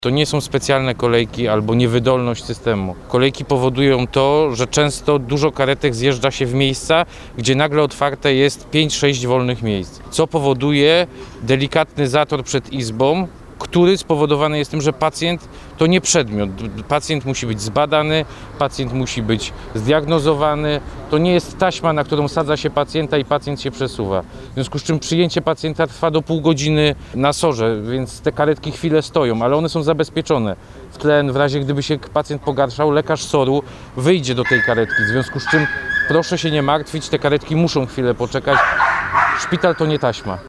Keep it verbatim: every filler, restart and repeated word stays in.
To nie są specjalne kolejki albo niewydolność systemu. Kolejki powodują to, że często dużo karetek zjeżdża się w miejsca, gdzie nagle otwarte jest pięć sześć wolnych miejsc, co powoduje delikatny zator przed izbą, który spowodowany jest tym, że pacjent to nie przedmiot. Pacjent musi być zbadany, pacjent musi być zdiagnozowany. To nie jest taśma, na którą sadza się pacjenta i pacjent się przesuwa. W związku z czym przyjęcie pacjenta trwa do pół godziny na sorze, więc te karetki chwilę stoją, ale one są zabezpieczone. W tlen, w razie gdyby się pacjent pogarszał, lekarz soru wyjdzie do tej karetki. W związku z czym proszę się nie martwić, te karetki muszą chwilę poczekać. Szpital to nie taśma.